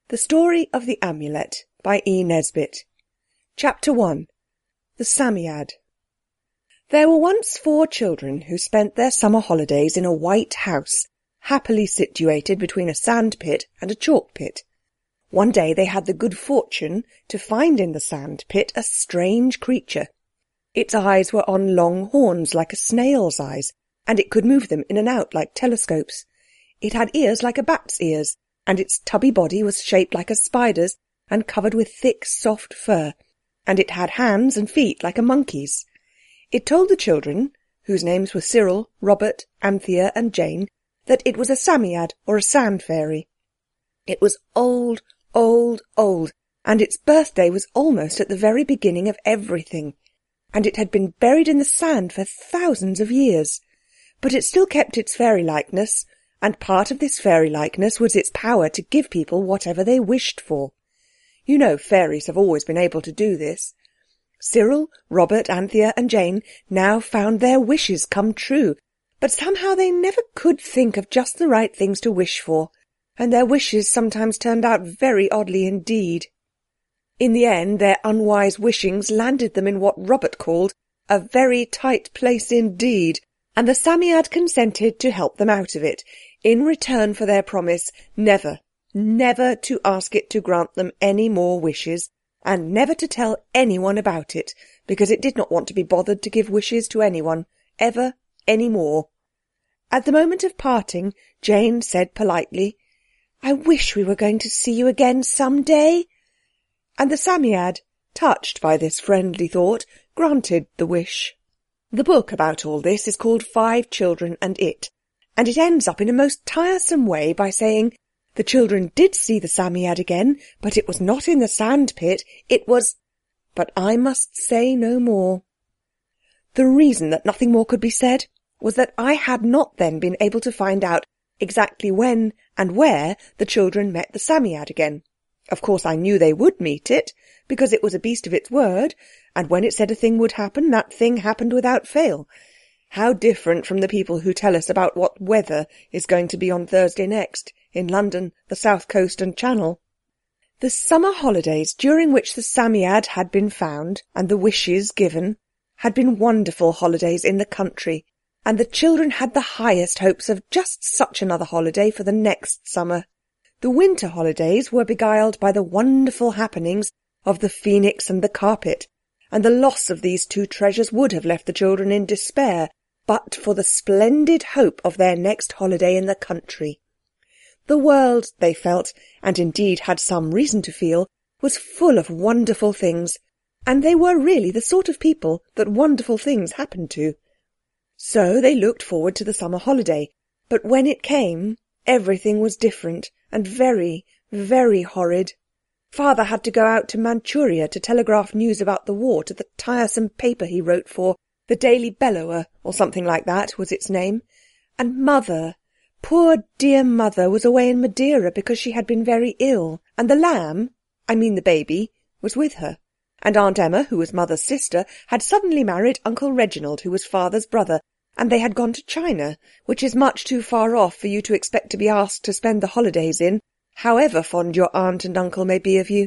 The Story of the Amulet by E. Nesbit. Chapter 1. The Psammead. There were once 4 children who spent their summer holidays in a white house, happily situated between a sand pit and a chalk pit. One day they had the good fortune to find in the sand pit a strange creature. Its eyes were on long horns like a snail's eyes, and it could move them in and out like telescopes. It had ears like a bat's ears, and its tubby body was shaped like a spider's and covered with thick, soft fur, and it had hands and feet like a monkey's. It told the children, whose names were Cyril, Robert, Anthea and Jane, that it was a Psammead or a sand fairy. It was old, old, old, and its birthday was almost at the very beginning of everything, and it had been buried in the sand for thousands of years. But it still kept its fairy-likeness, and part of this fairy-likeness was its power to give people whatever they wished for. You know fairies have always been able to do this. Cyril, Robert, Anthea and Jane now found their wishes come true, but somehow they never could think of just the right things to wish for, and their wishes sometimes turned out very oddly indeed. In the end, their unwise wishings landed them in what Robert called a very tight place indeed, and the Psammead consented to help them out of it, in return for their promise never, never to ask it to grant them any more wishes, and never to tell anyone about it, because it did not want to be bothered to give wishes to anyone, ever, any more. At the moment of parting, Jane said politely, "I wish we were going to see you again some day." And the Psammead, touched by this friendly thought, granted the wish. The book about all this is called 5 Children and It, and it ends up in a most tiresome way by saying, the children did see the Psammead again, but it was not in the sand pit, it was... But I must say no more. The reason that nothing more could be said was that I had not then been able to find out exactly when and where the children met the Psammead again. Of course I knew they would meet it, because it was a beast of its word, and when it said a thing would happen, that thing happened without fail. How different from the people who tell us about what weather is going to be on Thursday next, in London, the South Coast and Channel. The summer holidays during which the Psammead had been found and the wishes given had been wonderful holidays in the country, and the children had the highest hopes of just such another holiday for the next summer. The winter holidays were beguiled by the wonderful happenings of the phoenix and the carpet, and the loss of these 2 treasures would have left the children in despair, but for the splendid hope of their next holiday in the country. The world, they felt, and indeed had some reason to feel, was full of wonderful things, and they were really the sort of people that wonderful things happened to. So they looked forward to the summer holiday, but when it came, everything was different and very, very horrid. Father had to go out to Manchuria to telegraph news about the war to the tiresome paper he wrote for, the Daily Bellower, or something like that was its name. And Mother, poor dear Mother, was away in Madeira because she had been very ill, and the lamb, I mean the baby, was with her. And Aunt Emma, who was Mother's sister, had suddenly married Uncle Reginald, who was Father's brother, and they had gone to China, which is much too far off for you to expect to be asked to spend the holidays in, however fond your aunt and uncle may be of you.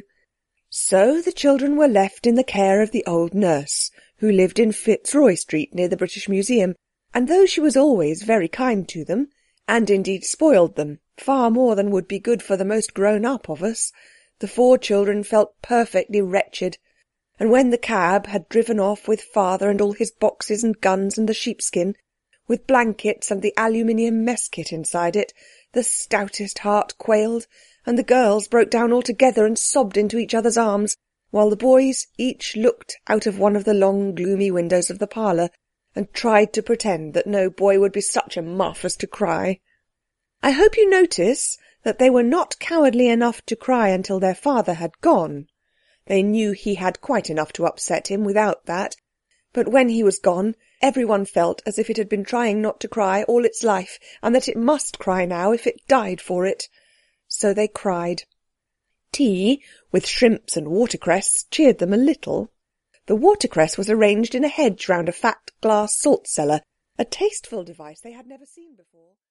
So the children were left in the care of the old nurse, who lived in Fitzroy Street near the British Museum, and though she was always very kind to them, and indeed spoiled them far more than would be good for the most grown-up of us, the 4 children felt perfectly wretched, and when the cab had driven off with Father and all his boxes and guns and the sheepskin, with blankets and the aluminium mess kit inside it, the stoutest heart quailed, and the girls broke down altogether and sobbed into each other's arms, while the boys each looked out of one of the long gloomy windows of the parlour and tried to pretend that no boy would be such a muff as to cry. I hope you notice that they were not cowardly enough to cry until their father had gone. They knew he had quite enough to upset him without that, but when he was gone, everyone felt as if it had been trying not to cry all its life, and that it must cry now if it died for it. So they cried. Tea, with shrimps and watercress, cheered them a little. The watercress was arranged in a hedge round a fat glass salt cellar, a tasteful device they had never seen before.